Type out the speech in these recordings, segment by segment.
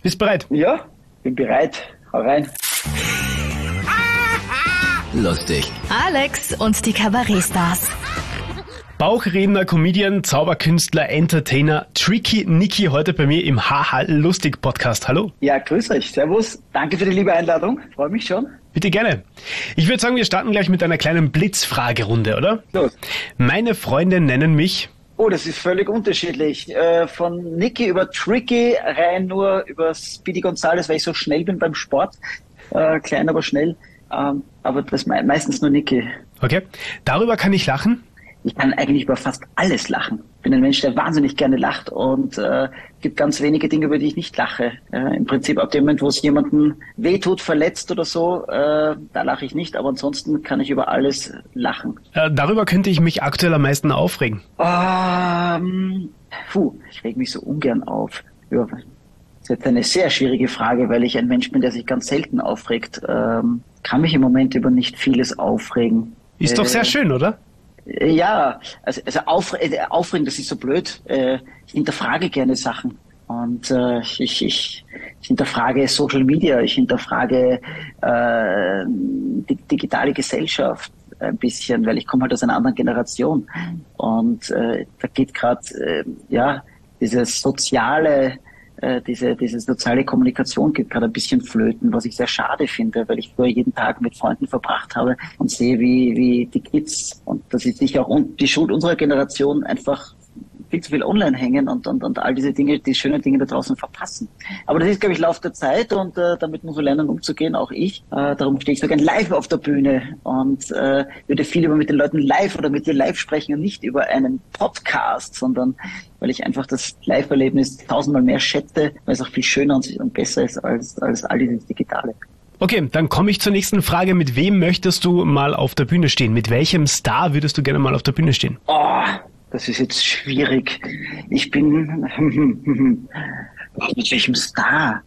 Bist bereit? Ja, bin bereit. Hau rein. Lustig. Alex und die Kabarettstars. Bauchredner, Comedian, Zauberkünstler, Entertainer, Tricky Nicky heute bei mir im Haha Lustig Podcast. Hallo. Ja, grüß euch. Servus. Danke für die liebe Einladung. Freue mich schon. Bitte gerne. Ich würde sagen, wir starten gleich mit einer kleinen Blitzfragerunde, oder? Los. Meine Freunde nennen mich... Oh, das ist völlig unterschiedlich. Von Nicky über Tricky rein nur über Speedy Gonzales, weil ich so schnell bin beim Sport. Klein, aber schnell. Aber das meistens nur Nicky. Okay. Darüber kann ich lachen? Ich kann eigentlich über fast alles lachen. Ich bin ein Mensch, der wahnsinnig gerne lacht und gibt ganz wenige Dinge, über die ich nicht lache. Im Prinzip ab dem Moment, wo es jemandem wehtut, verletzt oder so, da lache ich nicht, aber ansonsten kann ich über alles lachen. Darüber könnte ich mich aktuell am meisten aufregen. Ich reg mich so ungern auf. Ja, das ist jetzt eine sehr schwierige Frage, weil ich ein Mensch bin, der sich ganz selten aufregt. Kann mich im Moment über nicht vieles aufregen. Ist doch sehr schön, oder? Ja, also aufregen, das ist so blöd. Ich hinterfrage gerne Sachen. Und ich hinterfrage Social Media, ich hinterfrage die digitale Gesellschaft ein bisschen, weil ich komme halt aus einer anderen Generation. Und da geht gerade dieses soziale diese soziale Kommunikation geht gerade ein bisschen flöten, was ich sehr schade finde, weil ich früher jeden Tag mit Freunden verbracht habe und sehe, wie die Kids, und das ist sicher auch die Schuld unserer Generation, einfach viel zu viel online hängen und all diese Dinge, die schönen Dinge da draußen verpassen. Aber das ist, glaube ich, Lauf der Zeit und damit muss man lernen, umzugehen, auch ich. Darum stehe ich so gern live auf der Bühne und würde viel lieber mit den Leuten live oder mit dir live sprechen und nicht über einen Podcast, sondern weil ich einfach das Live-Erlebnis tausendmal mehr schätze, weil es auch viel schöner und besser ist als all dieses Digitale. Okay, dann komme ich zur nächsten Frage. Mit wem möchtest du mal auf der Bühne stehen? Mit welchem Star würdest du gerne mal auf der Bühne stehen? Das ist jetzt schwierig. Ich bin mit welchem Star?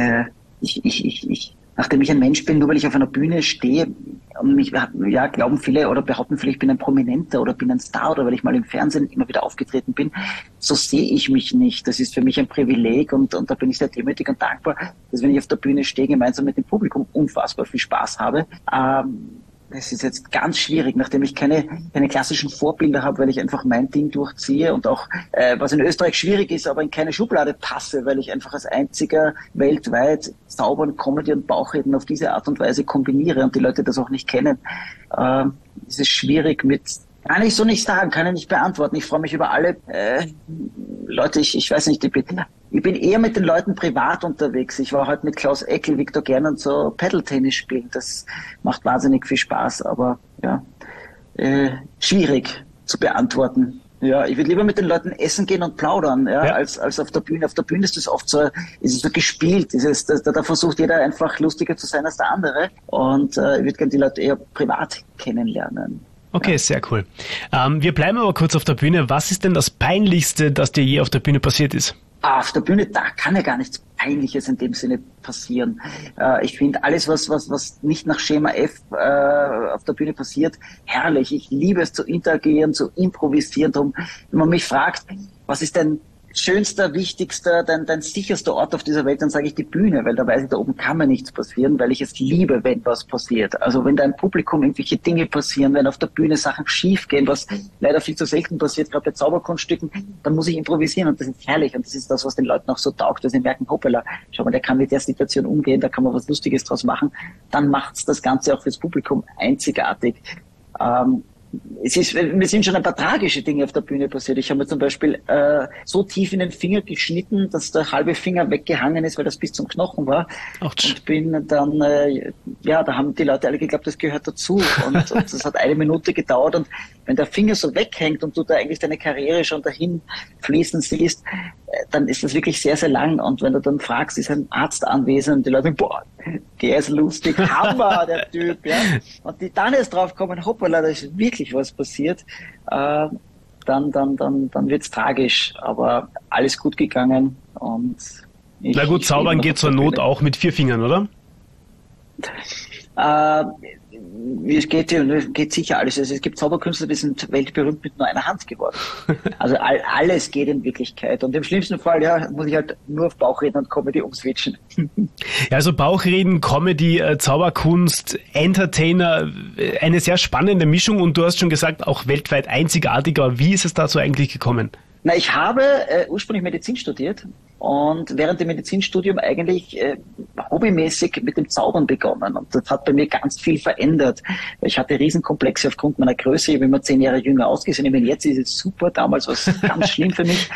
Nachdem ich ein Mensch bin, nur weil ich auf einer Bühne stehe und mich glauben viele oder behaupten viele, ich bin ein Prominenter oder bin ein Star oder weil ich mal im Fernsehen immer wieder aufgetreten bin, so sehe ich mich nicht. Das ist für mich ein Privileg und da bin ich sehr demütig und dankbar, dass wenn ich auf der Bühne stehe, gemeinsam mit dem Publikum unfassbar viel Spaß habe. Es ist jetzt ganz schwierig, nachdem ich keine klassischen Vorbilder habe, weil ich einfach mein Ding durchziehe und auch, was in Österreich schwierig ist, aber in keine Schublade passe, weil ich einfach als einziger weltweit Zaubern, Comedy und Bauchreden auf diese Art und Weise kombiniere und die Leute das auch nicht kennen. Es ist schwierig kann ich so nicht sagen, kann ich nicht beantworten. Ich freue mich über alle Leute, ich weiß nicht, ich bin eher mit den Leuten privat unterwegs. Ich war heute mit Klaus Eckel, Viktor Gernand so Paddle-Tennis spielen. Das macht wahnsinnig viel Spaß, aber schwierig zu beantworten. Ja, ich würde lieber mit den Leuten essen gehen und plaudern, als auf der Bühne. Auf der Bühne ist das oft so, ist es so gespielt. Da versucht jeder einfach lustiger zu sein als der andere. Und ich würde gerne die Leute eher privat kennenlernen. Okay, sehr cool. Wir bleiben aber kurz auf der Bühne. Was ist denn das Peinlichste, das dir je auf der Bühne passiert ist? Auf der Bühne, da kann ja gar nichts Peinliches in dem Sinne passieren. Ich finde alles, was nicht nach Schema F auf der Bühne passiert, herrlich. Ich liebe es zu interagieren, zu improvisieren. Drum, wenn man mich fragt, was ist dein schönster, wichtigster, dein sicherster Ort auf dieser Welt, dann sage ich die Bühne, weil da weiß ich, da oben kann mir nichts passieren, weil ich es liebe, wenn was passiert. Also wenn da im Publikum irgendwelche Dinge passieren, wenn auf der Bühne Sachen schief gehen, was leider viel zu selten passiert, gerade bei Zauberkunststücken, dann muss ich improvisieren und das ist herrlich und das ist das, was den Leuten auch so taugt, dass sie merken, hoppala, schau mal, der kann mit der Situation umgehen, da kann man was Lustiges draus machen, dann macht's das Ganze auch fürs Publikum einzigartig. Mir sind schon ein paar tragische Dinge auf der Bühne passiert. Ich habe mir zum Beispiel so tief in den Finger geschnitten, dass der halbe Finger weggehangen ist, weil das bis zum Knochen war. Und bin dann, da haben die Leute alle geglaubt, das gehört dazu. Und das hat 1 Minute gedauert. Und wenn der Finger so weghängt und du da eigentlich deine Karriere schon dahin fließen siehst, dann ist das wirklich sehr, sehr lang. Und wenn du dann fragst, ist ein Arzt anwesend, und die Leute, boah, der ist lustig, Hammer, der Typ, ja. Und die dann erst drauf kommen, hoppala, da ist wirklich was passiert, dann wird's tragisch. Aber alles gut gegangen und na gut, zaubern geht zur Not auch mit 4 Fingern, oder? Es geht sicher alles. Also es gibt Zauberkünstler, die sind weltberühmt mit nur einer Hand geworden. Also alles geht in Wirklichkeit. Und im schlimmsten Fall, ja, muss ich halt nur auf Bauchreden und Comedy umswitchen. Ja, also Bauchreden, Comedy, Zauberkunst, Entertainer, eine sehr spannende Mischung und du hast schon gesagt, auch weltweit einzigartig. Aber wie ist es dazu eigentlich gekommen? Na, ich habe ursprünglich Medizin studiert und während dem Medizinstudium eigentlich hobbymäßig mit dem Zaubern begonnen. Und das hat bei mir ganz viel verändert. Ich hatte Riesenkomplexe aufgrund meiner Größe. Ich habe immer 10 Jahre jünger ausgesehen. Ich meine, jetzt ist es super. Damals war es ganz schlimm für mich.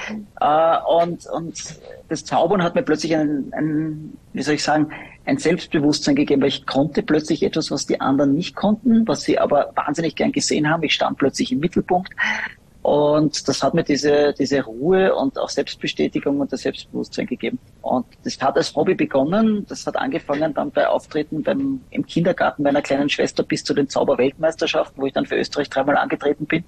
Und das Zaubern hat mir plötzlich ein Selbstbewusstsein gegeben, weil ich konnte plötzlich etwas, was die anderen nicht konnten, was sie aber wahnsinnig gern gesehen haben. Ich stand plötzlich im Mittelpunkt. Und das hat mir diese Ruhe und auch Selbstbestätigung und das Selbstbewusstsein gegeben. Und das hat als Hobby begonnen. Das hat angefangen dann bei Auftritten im Kindergarten meiner kleinen Schwester bis zu den Zauberweltmeisterschaften, wo ich dann für Österreich 3-mal angetreten bin.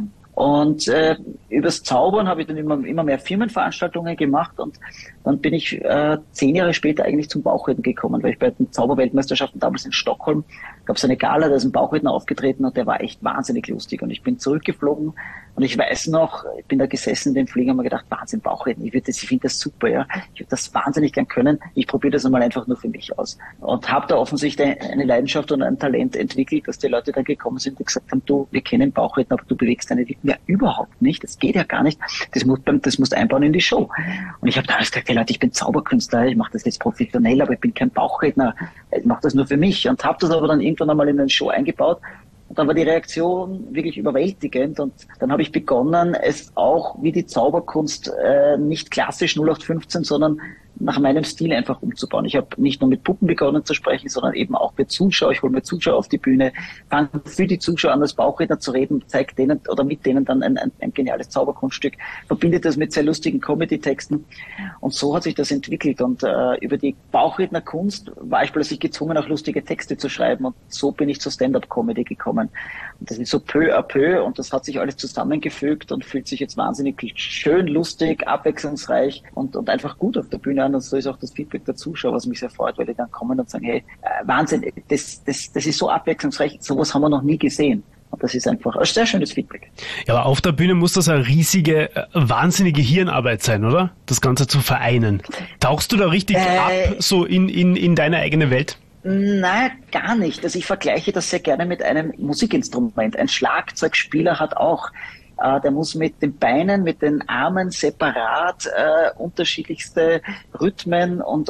Und übers Zaubern habe ich dann immer mehr Firmenveranstaltungen gemacht und dann bin ich 10 Jahre später eigentlich zum Bauchredner gekommen, weil ich bei den Zauberweltmeisterschaften damals in Stockholm gab es eine Gala, da ist ein Bauchredner aufgetreten und der war echt wahnsinnig lustig und ich bin zurückgeflogen und ich weiß noch, ich bin da gesessen in dem Flieger und mir gedacht, Wahnsinn, Bauchredner, ich finde das super, ja, ich würde das wahnsinnig gern können, ich probiere das einmal einfach nur für mich aus und habe da offensichtlich eine Leidenschaft und ein Talent entwickelt, dass die Leute dann gekommen sind und gesagt haben, du, wir kennen Bauchredner, aber du bewegst deine Lippen ja überhaupt nicht, das geht ja gar nicht, das musst du einbauen in die Show. Und ich habe damals gesagt, hey Leute, ich bin Zauberkünstler, ich mache das jetzt professionell, aber ich bin kein Bauchredner, ich mache das nur für mich und habe das aber dann irgendwann einmal in eine Show eingebaut. Und dann war die Reaktion wirklich überwältigend und dann habe ich begonnen, es auch wie die Zauberkunst nicht klassisch 0815, sondern nach meinem Stil einfach umzubauen. Ich habe nicht nur mit Puppen begonnen zu sprechen, sondern eben auch mit Zuschauern. Ich hole mir Zuschauer auf die Bühne, fange für die Zuschauer an, als Bauchredner zu reden, zeige denen oder mit denen dann ein geniales Zauberkunststück, verbinde das mit sehr lustigen Comedy-Texten und so hat sich das entwickelt und über die Bauchrednerkunst war ich plötzlich gezwungen, auch lustige Texte zu schreiben und so bin ich zur Stand-up-Comedy gekommen. Und das ist so peu à peu und das hat sich alles zusammengefügt und fühlt sich jetzt wahnsinnig schön, lustig, abwechslungsreich und einfach gut auf der Bühne an. Und so ist auch das Feedback der Zuschauer, was mich sehr freut, weil die dann kommen und sagen, hey, Wahnsinn, das ist so abwechslungsreich, sowas haben wir noch nie gesehen. Und das ist einfach ein sehr schönes Feedback. Ja, aber auf der Bühne muss das eine riesige, wahnsinnige Hirnarbeit sein, oder? Das Ganze zu vereinen. Tauchst du da richtig ab, so in deine eigene Welt? Nein, gar nicht. Also ich vergleiche das sehr gerne mit einem Musikinstrument. Ein Schlagzeugspieler hat auch der muss mit den Beinen, mit den Armen separat unterschiedlichste Rhythmen und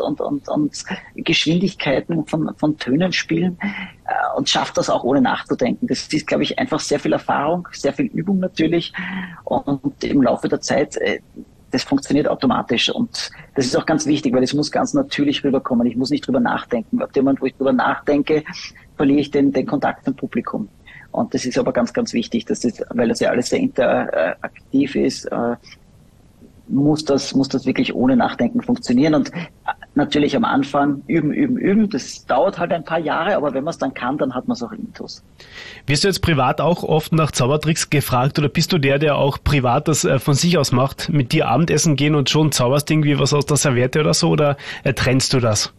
Geschwindigkeiten von Tönen spielen und schafft das auch ohne nachzudenken. Das ist, glaube ich, einfach sehr viel Erfahrung, sehr viel Übung natürlich und im Laufe der Zeit das funktioniert automatisch und das ist auch ganz wichtig, weil es muss ganz natürlich rüberkommen. Ich muss nicht drüber nachdenken. Ab dem Moment, wo ich drüber nachdenke, verliere ich den Kontakt zum Publikum. Und das ist aber ganz, ganz wichtig, weil das ja alles sehr interaktiv ist, muss das wirklich ohne Nachdenken funktionieren. Und natürlich am Anfang üben. Das dauert halt ein paar Jahre, aber wenn man es dann kann, dann hat man es auch intus. Wirst du jetzt privat auch oft nach Zaubertricks gefragt oder bist du der auch privat das von sich aus macht, mit dir Abendessen gehen und schon zauberst irgendwie was aus der Serviette oder so oder trennst du das?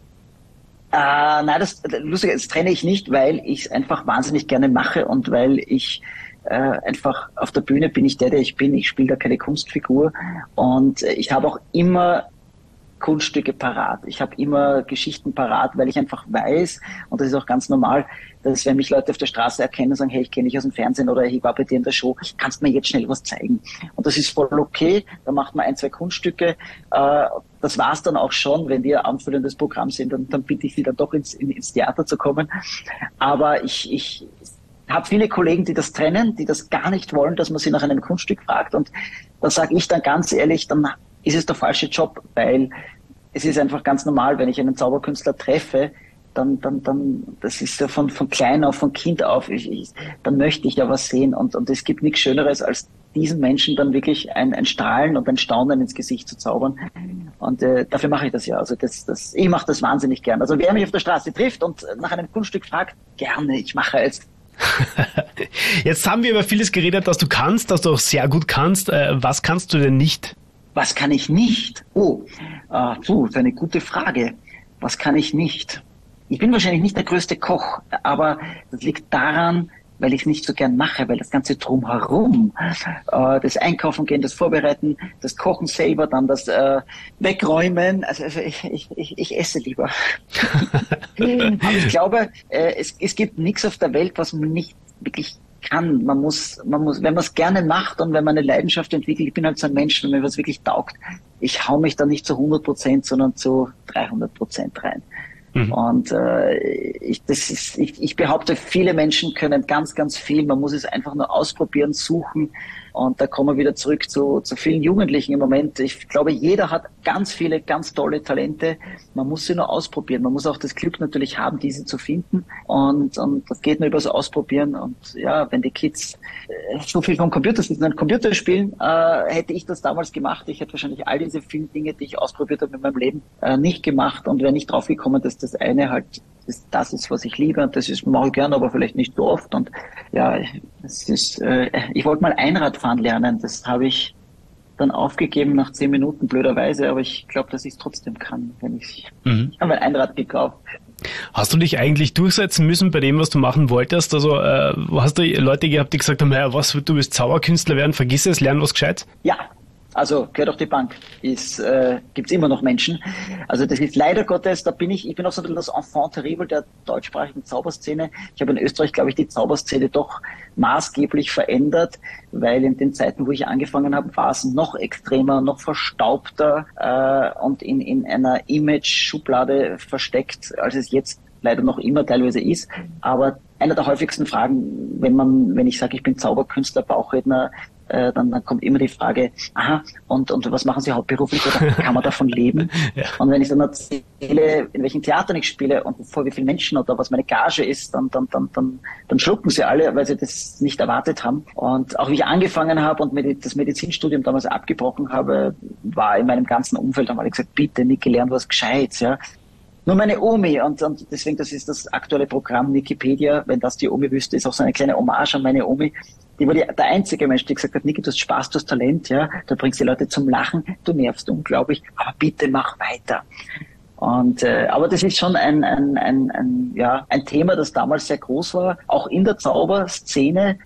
Nein, das trenne ich nicht, weil ich es einfach wahnsinnig gerne mache und weil ich einfach auf der Bühne bin ich der ich bin. Ich spiele da keine Kunstfigur und ich habe auch immer Kunststücke parat. Ich habe immer Geschichten parat, weil ich einfach weiß, und das ist auch ganz normal, dass wenn mich Leute auf der Straße erkennen und sagen, hey, ich kenne dich aus dem Fernsehen oder ich war bei dir in der Show, kannst du mir jetzt schnell was zeigen? Und das ist voll okay, da macht man 1, 2 Kunststücke, das war's dann auch schon, wenn wir anfüllendes Programm sind, dann bitte ich sie dann doch ins Theater zu kommen. Aber ich habe viele Kollegen, die das trennen, die das gar nicht wollen, dass man sie nach einem Kunststück fragt und da sage ich dann ganz ehrlich, dann ist es der falsche Job, weil es ist einfach ganz normal, wenn ich einen Zauberkünstler treffe, dann das ist ja von klein auf, von Kind auf, dann möchte ich ja was sehen und es gibt nichts Schöneres, als diesen Menschen dann wirklich ein Strahlen und ein Staunen ins Gesicht zu zaubern. Und dafür mache ich das ja. Also ich mache das wahnsinnig gern. Also wer mich auf der Straße trifft und nach einem Kunststück fragt, gerne, ich mache es. Jetzt haben wir über vieles geredet, dass du kannst, dass du auch sehr gut kannst. Was kannst du denn nicht? Was kann ich nicht? Das ist eine gute Frage. Was kann ich nicht? Ich bin wahrscheinlich nicht der größte Koch, aber das liegt daran, weil ich es nicht so gern mache, weil das ganze Drumherum, das Einkaufen gehen, das Vorbereiten, das Kochen selber, dann das Wegräumen, also ich esse lieber. Aber ich glaube, es gibt nichts auf der Welt, was man nicht wirklich kann. Man muss, wenn man es gerne macht und wenn man eine Leidenschaft entwickelt, ich bin halt so ein Mensch, wenn mir was wirklich taugt, ich hau mich da nicht zu 100%, sondern zu 300% rein. Und ich behaupte, viele Menschen können ganz, ganz viel. Man muss es einfach nur ausprobieren, suchen. Und da kommen wir wieder zurück zu vielen Jugendlichen im Moment. Ich glaube, jeder hat ganz viele, ganz tolle Talente. Man muss sie nur ausprobieren. Man muss auch das Glück natürlich haben, diese zu finden. Und das geht nur über das Ausprobieren. Und ja, wenn die Kids so viel vom Computer sitzen und Computer spielen, hätte ich das damals gemacht. Ich hätte wahrscheinlich all diese vielen Dinge, die ich ausprobiert habe in meinem Leben, nicht gemacht und wäre nicht draufgekommen, dass das eine halt das ist, was ich liebe, und das ist, mache ich gerne, aber vielleicht nicht so oft. Und ja, ich wollte mal Einrad fahren lernen. Das habe ich dann aufgegeben nach 10 Minuten, blöderweise, aber ich glaube, dass ich es trotzdem kann, ich habe ein Einrad gekauft. Hast du dich eigentlich durchsetzen müssen bei dem, was du machen wolltest? Also hast du Leute gehabt, die gesagt haben, ja, was, du willst Zauberkünstler werden, vergiss es, lern was Gescheites? Ja. Also quer durch die Bank gibt's immer noch Menschen. Also das ist leider Gottes, ich bin auch so ein bisschen das Enfant terrible der deutschsprachigen Zauberszene. Ich habe in Österreich, glaube ich, die Zauberszene doch maßgeblich verändert, weil in den Zeiten, wo ich angefangen habe, war es noch extremer, noch verstaubter und in einer Image-Schublade versteckt, als es jetzt leider noch immer teilweise ist. Aber einer der häufigsten Fragen, wenn ich sage, ich bin Zauberkünstler, Bauchredner, dann kommt immer die Frage, und was machen Sie hauptberuflich oder kann man davon leben? Ja. Und wenn ich dann erzähle, in welchen Theatern ich spiele und vor wie vielen Menschen oder was meine Gage ist, dann schlucken sie alle, weil sie das nicht erwartet haben. Und auch wie ich angefangen habe und das Medizinstudium damals abgebrochen habe, war in meinem ganzen Umfeld, haben alle gesagt, bitte, Niki, lern was Gescheites, ja. Nur meine Omi, und deswegen, das ist das aktuelle Programm Wikipedia, wenn das die Omi wüsste, ist auch so eine kleine Hommage an meine Omi. Die war der einzige Mensch, der gesagt hat, Niki, du hast Spaß, du hast Talent, ja, du bringst die Leute zum Lachen, du nervst unglaublich, aber bitte mach weiter. Und aber das ist schon ein Thema, das damals sehr groß war, auch in der Zauberszene.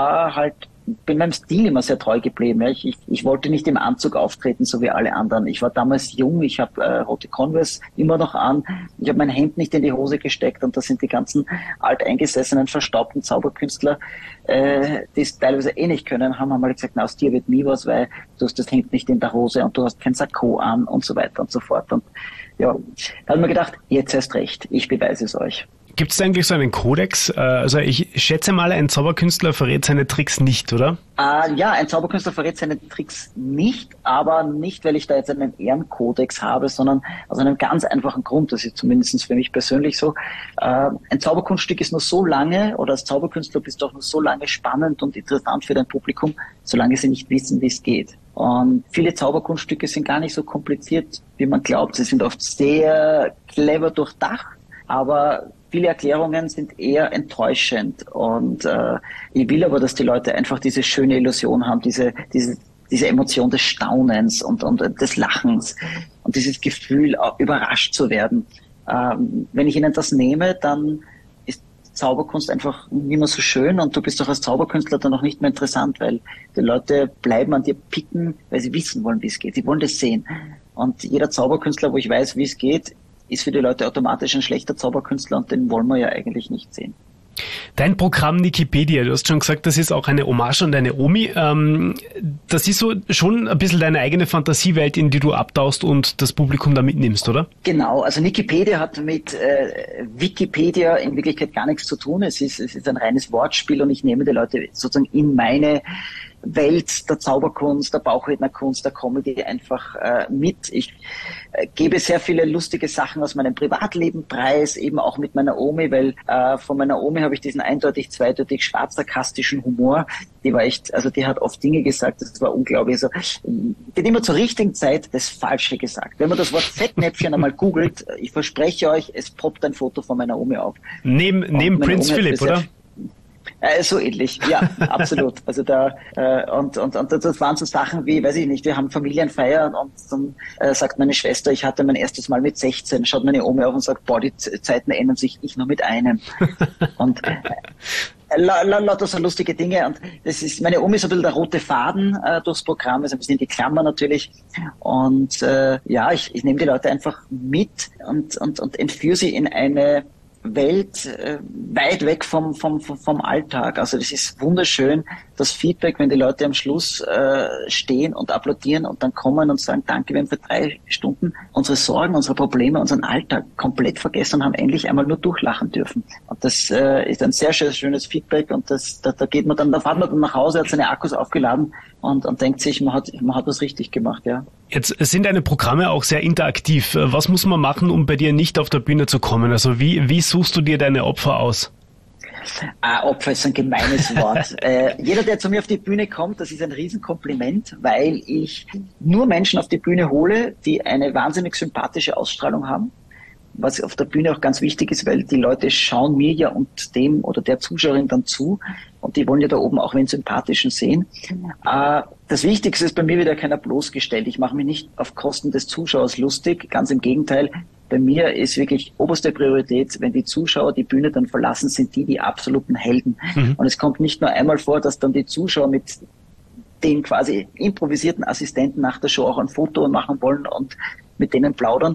Bin meinem Stil immer sehr treu geblieben. Ja. Ich wollte nicht im Anzug auftreten, so wie alle anderen. Ich war damals jung, ich habe rote Converse immer noch an. Ich habe mein Hemd nicht in die Hose gesteckt, und das sind die ganzen alteingesessenen, verstaubten Zauberkünstler, die es teilweise nicht können, haben mal gesagt, na, aus dir wird nie was, weil du hast das Hemd nicht in der Hose und du hast kein Sakko an und so weiter und so fort. Und ja, da habe ich mir gedacht, jetzt erst recht, ich beweise es euch. Gibt es eigentlich so einen Kodex? Also ich schätze mal, ein Zauberkünstler verrät seine Tricks nicht, oder? Ja, ein Zauberkünstler verrät seine Tricks nicht, aber nicht, weil ich da jetzt einen Ehrenkodex habe, sondern aus einem ganz einfachen Grund, das ist zumindest für mich persönlich so. Ein Zauberkunststück ist nur so lange, oder als Zauberkünstler bist du auch nur so lange spannend und interessant für dein Publikum, solange sie nicht wissen, wie es geht. Und viele Zauberkunststücke sind gar nicht so kompliziert, wie man glaubt. Sie sind oft sehr clever durchdacht, aber viele Erklärungen sind eher enttäuschend, und ich will aber, dass die Leute einfach diese schöne Illusion haben, diese Emotion des Staunens und des Lachens und dieses Gefühl, auch überrascht zu werden. Wenn ich ihnen das nehme, dann ist Zauberkunst einfach nicht mehr so schön, und du bist auch als Zauberkünstler dann auch nicht mehr interessant, weil die Leute bleiben an dir picken, weil sie wissen wollen, wie es geht. Sie wollen das sehen. Und jeder Zauberkünstler, wo ich weiß, wie es geht, ist für die Leute automatisch ein schlechter Zauberkünstler, und den wollen wir ja eigentlich nicht sehen. Dein Programm Wikipedia, du hast schon gesagt, das ist auch eine Hommage an deine Omi. Das ist so schon ein bisschen deine eigene Fantasiewelt, in die du abtauchst und das Publikum da mitnimmst, oder? Genau, also Wikipedia hat mit Wikipedia in Wirklichkeit gar nichts zu tun. Es ist ein reines Wortspiel, und ich nehme die Leute sozusagen in meine Welt der Zauberkunst, der Bauchrednerkunst, der Comedy einfach mit. Ich gebe sehr viele lustige Sachen aus meinem Privatleben preis, eben auch mit meiner Omi, weil von meiner Omi habe ich diesen eindeutig, zweideutig schwarz-sarkastischen Humor. Die war echt, also die hat oft Dinge gesagt, das war unglaublich. Also, die hat immer zur richtigen Zeit das Falsche gesagt. Wenn man das Wort Fettnäpfchen einmal googelt, ich verspreche euch, es poppt ein Foto von meiner Omi auf. Neben Prinz Philipp, oder? So ähnlich, ja, absolut. Also da und das waren so Sachen wie, weiß ich nicht, wir haben Familienfeier und dann sagt meine Schwester, ich hatte mein erstes Mal mit 16, schaut meine Oma auf und sagt, boah, die Zeiten ändern sich, ich nur mit einem. Und lauter so lustige Dinge, und das ist, meine Oma ist ein bisschen der rote Faden durchs Programm, also ein bisschen die Klammer natürlich, und ich nehme die Leute einfach mit und entführe sie in eine Welt weit weg vom Alltag. Also das ist wunderschön, das Feedback, wenn die Leute am Schluss stehen und applaudieren und dann kommen und sagen, danke, wir haben für 3 Stunden unsere Sorgen, unsere Probleme, unseren Alltag komplett vergessen und haben endlich einmal nur durchlachen dürfen. Und das ist ein sehr schönes Feedback, und da fährt man dann nach Hause, hat seine Akkus aufgeladen und denkt sich, man hat was richtig gemacht, ja. Jetzt sind deine Programme auch sehr interaktiv. Was muss man machen, um bei dir nicht auf der Bühne zu kommen? Also wie suchst du dir deine Opfer aus? Opfer ist ein gemeines Wort. Jeder, der zu mir auf die Bühne kommt, das ist ein Riesenkompliment, weil ich nur Menschen auf die Bühne hole, die eine wahnsinnig sympathische Ausstrahlung haben. Was auf der Bühne auch ganz wichtig ist, weil die Leute schauen mir ja und dem oder der Zuschauerin dann zu, und die wollen ja da oben auch wen Sympathischen sehen. Das Wichtigste ist bei mir wieder keiner bloßgestellt. Ich mache mich nicht auf Kosten des Zuschauers lustig, ganz im Gegenteil. Bei mir ist wirklich oberste Priorität, wenn die Zuschauer die Bühne dann verlassen, sind die absoluten Helden. Und es kommt nicht nur einmal vor, dass dann die Zuschauer mit den quasi improvisierten Assistenten nach der Show auch ein Foto machen wollen und mit denen plaudern.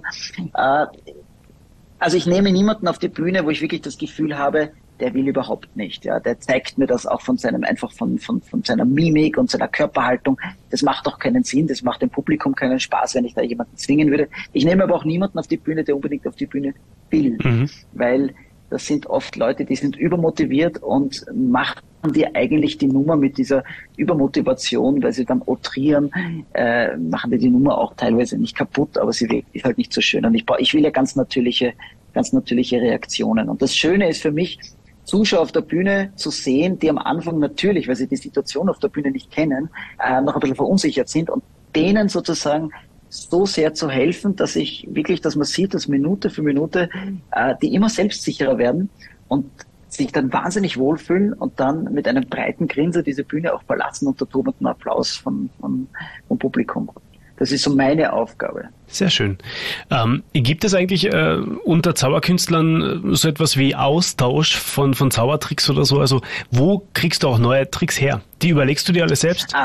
Also ich nehme niemanden auf die Bühne, wo ich wirklich das Gefühl habe, der will überhaupt nicht. Ja, der zeigt mir das auch von seiner Mimik und seiner Körperhaltung. Das macht doch keinen Sinn, das macht dem Publikum keinen Spaß, wenn ich da jemanden zwingen würde. Ich nehme aber auch niemanden auf die Bühne, der unbedingt auf die Bühne will, weil das sind oft Leute, die sind übermotiviert und machen dir eigentlich die Nummer mit dieser Übermotivation, weil sie dann outrieren, machen dir die Nummer auch teilweise nicht kaputt, aber sie ist halt nicht so schön. Und ich will ja ganz natürliche Reaktionen. Und das Schöne ist für mich, Zuschauer auf der Bühne zu sehen, die am Anfang natürlich, weil sie die Situation auf der Bühne nicht kennen, noch ein bisschen verunsichert sind, und denen sozusagen so sehr zu helfen, dass man sieht, dass Minute für Minute die immer selbstsicherer werden und sich dann wahnsinnig wohlfühlen und dann mit einem breiten Grinsen diese Bühne auch verlassen unter tobendem Applaus vom Publikum. Das ist so meine Aufgabe. Sehr schön. Gibt es eigentlich unter Zauberkünstlern so etwas wie Austausch von Zaubertricks oder so? Also wo kriegst du auch neue Tricks her? Die überlegst du dir alle selbst?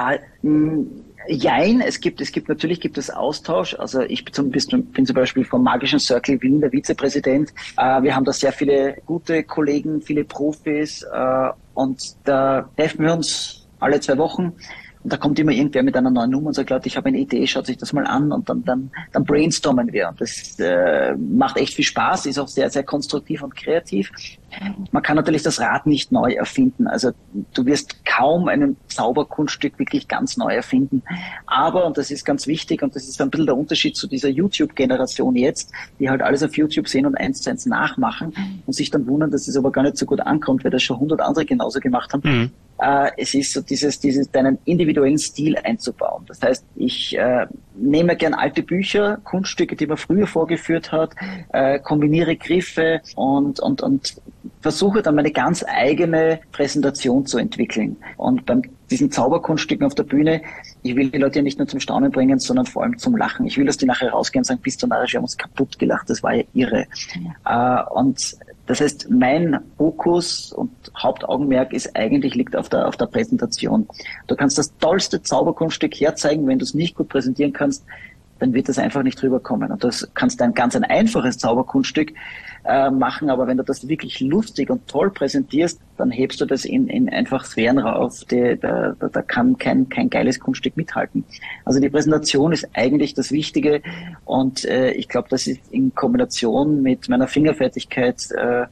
Jein, natürlich gibt es Austausch. Also ich bin zum Beispiel vom Magischen Circle Wien der Vizepräsident. Wir haben da sehr viele gute Kollegen, viele Profis, und da helfen wir uns alle 2 Wochen. Und da kommt immer irgendwer mit einer neuen Nummer und sagt, Leute, ich habe eine Idee, schaut sich das mal an, und dann brainstormen wir. Und das macht echt viel Spaß, ist auch sehr, sehr konstruktiv und kreativ. Man kann natürlich das Rad nicht neu erfinden. Also du wirst kaum ein Zauberkunststück wirklich ganz neu erfinden. Aber, und das ist ganz wichtig, und das ist ein bisschen der Unterschied zu dieser YouTube-Generation jetzt, die halt alles auf YouTube sehen und 1:1 nachmachen und sich dann wundern, dass es aber gar nicht so gut ankommt, weil das schon 100 andere genauso gemacht haben. Es ist so dieses deinen individuellen Stil einzubauen. Das heißt, ich nehme gern alte Bücher, Kunststücke, die man früher vorgeführt hat, kombiniere Griffe und versuche dann meine ganz eigene Präsentation zu entwickeln. Und bei diesen Zauberkunststücken auf der Bühne, ich will die Leute ja nicht nur zum Staunen bringen, sondern vor allem zum Lachen. Ich will, dass die nachher rausgehen und sagen, bist du narrisch, wir haben uns kaputt gelacht, das war ja irre. Und das heißt, mein Fokus und Hauptaugenmerk liegt auf der Präsentation. Du kannst das tollste Zauberkunststück herzeigen, wenn du es nicht gut präsentieren kannst, dann wird das einfach nicht rüberkommen. Und das kannst du ein einfaches Zauberkunststück machen, aber wenn du das wirklich lustig und toll präsentierst, dann hebst du das in einfach Sphären rauf, da kann kein geiles Kunststück mithalten. Also die Präsentation ist eigentlich das Wichtige, und ich glaube, das ist in Kombination mit meiner Fingerfertigkeit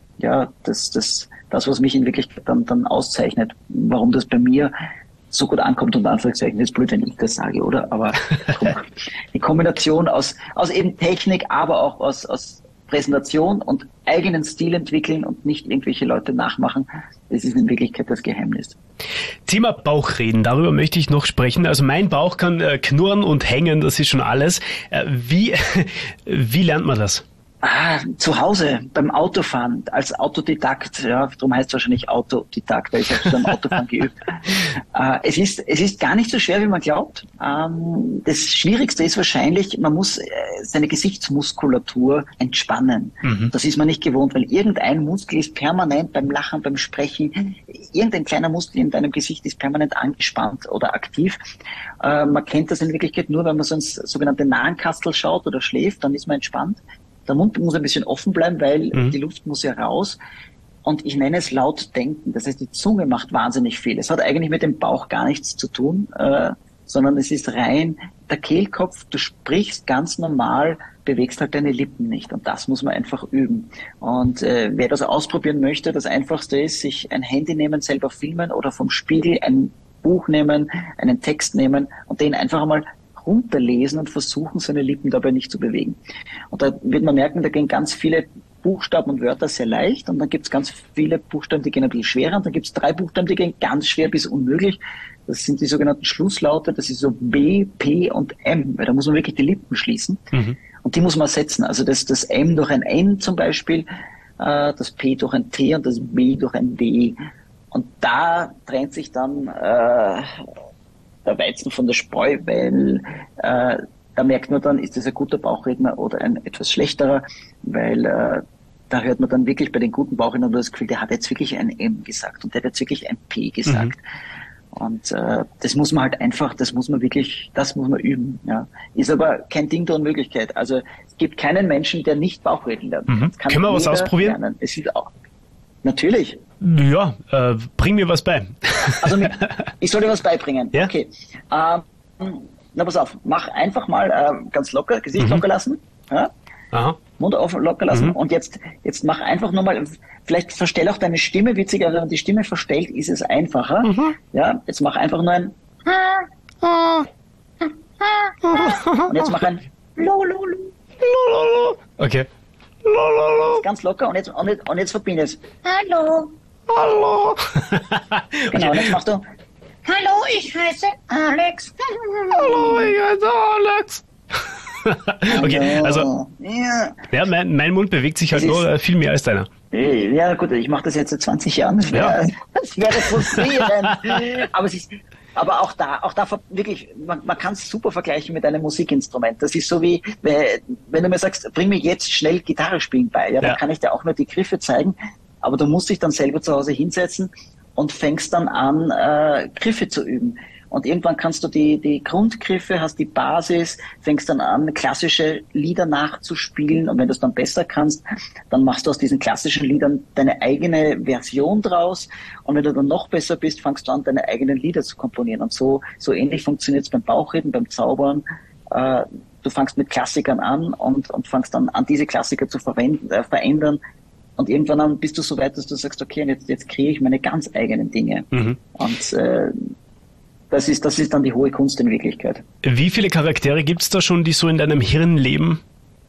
das, was mich in Wirklichkeit dann auszeichnet, warum das bei mir so gut ankommt, unter Anführungszeichen. Das ist blöd, wenn ich das sage, oder? Aber die Kombination aus eben Technik, aber auch aus Präsentation und eigenen Stil entwickeln und nicht irgendwelche Leute nachmachen, das ist in Wirklichkeit das Geheimnis. Thema Bauchreden, darüber möchte ich noch sprechen. Also mein Bauch kann knurren und hängen, das ist schon alles. Wie lernt man das? Zu Hause beim Autofahren als Autodidakt, ja, darum heißt es wahrscheinlich Autodidakt, weil ich habe beim Autofahren geübt. Es ist gar nicht so schwer, wie man glaubt. Das Schwierigste ist wahrscheinlich, man muss seine Gesichtsmuskulatur entspannen. Das ist man nicht gewohnt, weil irgendein Muskel ist permanent beim Lachen, beim Sprechen, irgendein kleiner Muskel in deinem Gesicht ist permanent angespannt oder aktiv. Man kennt das in Wirklichkeit nur, wenn man so ins sogenannte Nahenkastel schaut oder schläft, dann ist man entspannt. Der Mund muss ein bisschen offen bleiben, weil die Luft muss ja raus. Und ich nenne es laut denken. Das heißt, die Zunge macht wahnsinnig viel. Es hat eigentlich mit dem Bauch gar nichts zu tun, sondern es ist rein der Kehlkopf. Du sprichst ganz normal, bewegst halt deine Lippen nicht. Und das muss man einfach üben. Und wer das ausprobieren möchte, das Einfachste ist, sich ein Handy nehmen, selber filmen oder vom Spiegel ein Buch nehmen, einen Text nehmen und den einfach einmal runterlesen und versuchen, seine Lippen dabei nicht zu bewegen. Und da wird man merken, da gehen ganz viele Buchstaben und Wörter sehr leicht und dann gibt es ganz viele Buchstaben, die gehen ein bisschen schwerer und dann gibt es 3 Buchstaben, die gehen ganz schwer bis unmöglich. Das sind die sogenannten Schlusslaute, das ist so B, P und M, weil da muss man wirklich die Lippen schließen und die muss man ersetzen. Also das M durch ein N zum Beispiel, das P durch ein T und das B durch ein W. Und da trennt sich dann der Weizen von der Spreu, weil da merkt man dann, ist das ein guter Bauchredner oder ein etwas schlechterer, weil da hört man dann wirklich bei den guten Bauchrednern das Gefühl, der hat jetzt wirklich ein M gesagt und der hat jetzt wirklich ein P gesagt. Und das muss man halt einfach, das muss man üben. Ja. Ist aber kein Ding der Unmöglichkeit. Also es gibt keinen Menschen, der nicht Bauchreden lernt. Können wir was ausprobieren? Lernen. Es ist auch natürlich. Ja, bring mir was bei. Also ich soll dir was beibringen. Ja? Okay. Na pass auf, mach einfach mal ganz locker, Gesicht locker lassen. Ja? Aha. Mund offen locker lassen. Und jetzt mach einfach nochmal, vielleicht verstell auch deine Stimme, witziger, wenn man die Stimme verstellt, ist es einfacher. Ja, jetzt mach einfach nur ein und jetzt mach ein Okay. Ganz locker und jetzt verbind es. Hallo. Genau, und jetzt machst du Hallo, ich heiße Alex. Hallo, ich heiße Alex. Okay, also ja, mein Mund bewegt sich halt nur viel mehr als deiner. Ja gut, ich mache das jetzt seit 20 Jahren. Das wäre frustrierend. Aber auch da wirklich, man kann es super vergleichen mit einem Musikinstrument. Das ist so wie, wenn du mir sagst, bring mir jetzt schnell Gitarre spielen bei, ja, dann kann ich dir auch nur die Griffe zeigen, aber du musst dich dann selber zu Hause hinsetzen und fängst dann an, Griffe zu üben. Und irgendwann kannst du die Grundgriffe, hast die Basis, fängst dann an, klassische Lieder nachzuspielen. Und wenn du es dann besser kannst, dann machst du aus diesen klassischen Liedern deine eigene Version draus. Und wenn du dann noch besser bist, fängst du an, deine eigenen Lieder zu komponieren. Und so ähnlich funktioniert es beim Bauchreden, beim Zaubern. Du fängst mit Klassikern an und fängst dann an, diese Klassiker zu verändern. Und irgendwann dann bist du so weit, dass du sagst, okay, und jetzt kreiere ich meine ganz eigenen Dinge. Und das ist dann die hohe Kunst in Wirklichkeit. Wie viele Charaktere gibt es da schon, die so in deinem Hirn leben?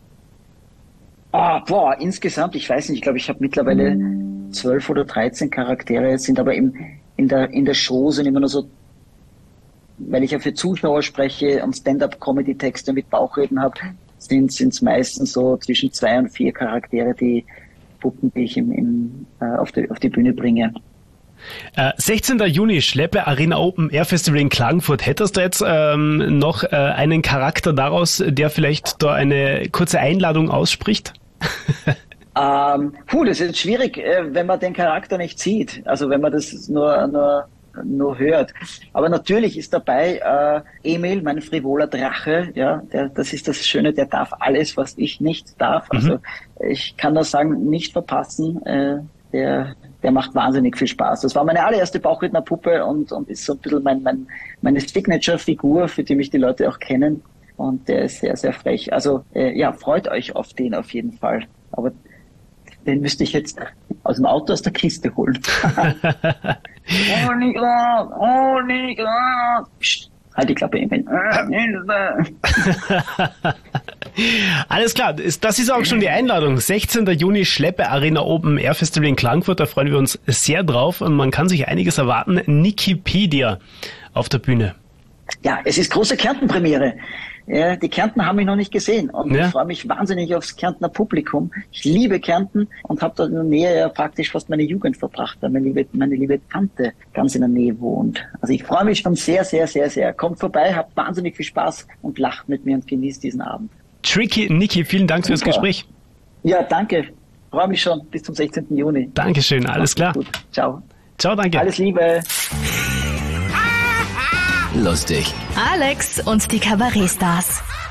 Insgesamt, ich weiß nicht, ich glaube, ich habe mittlerweile 12 oder 13 Charaktere, sind aber in der Show sind immer nur so, weil ich ja für Zuschauer spreche und Stand-up-Comedy-Texte mit Bauchreden habe, sind es meistens so zwischen 2 und 4 Charaktere, die Puppen, die ich auf die Bühne bringe. 16. Juni, Schleppe Arena Open Air Festival in Klagenfurt. Hättest du jetzt noch einen Charakter daraus, der vielleicht da eine kurze Einladung ausspricht? Das ist jetzt schwierig, wenn man den Charakter nicht sieht. Also wenn man das nur hört. Aber natürlich ist dabei Emil, mein frivoler Drache. Ja, das ist das Schöne, der darf alles, was ich nicht darf. Also ich kann nur sagen, nicht verpassen. Der macht wahnsinnig viel Spaß. Das war meine allererste Bauchrednerpuppe und ist so ein bisschen meine Signature-Figur, für die mich die Leute auch kennen. Und der ist sehr, sehr frech. Also freut euch auf den auf jeden Fall. Aber den müsste ich jetzt aus dem Auto aus der Kiste holen. Psst, halt die Klappe, Emil. Alles klar, das ist auch schon die Einladung. 16. Juni, Schleppe Arena Open Air Festival in Klagenfurt, da freuen wir uns sehr drauf und man kann sich einiges erwarten. Nikipedia auf der Bühne. Ja, es ist große Kärnten-Premiere. Ja, die Kärntner haben mich noch nicht gesehen und ich freue mich wahnsinnig aufs Kärntner Publikum. Ich liebe Kärnten und habe dort in der Nähe ja praktisch fast meine Jugend verbracht, weil meine liebe Tante ganz in der Nähe wohnt. Also ich freue mich schon sehr, sehr, sehr, sehr. Kommt vorbei, habt wahnsinnig viel Spaß und lacht mit mir und genießt diesen Abend. Tricky Nicky, vielen Dank fürs Gespräch. Ja, danke. Freue mich schon. Bis zum 16. Juni. Dankeschön, alles klar. Gut. Ciao. Ciao, danke. Alles Liebe. Lustig. Alex und die Kabarettstars.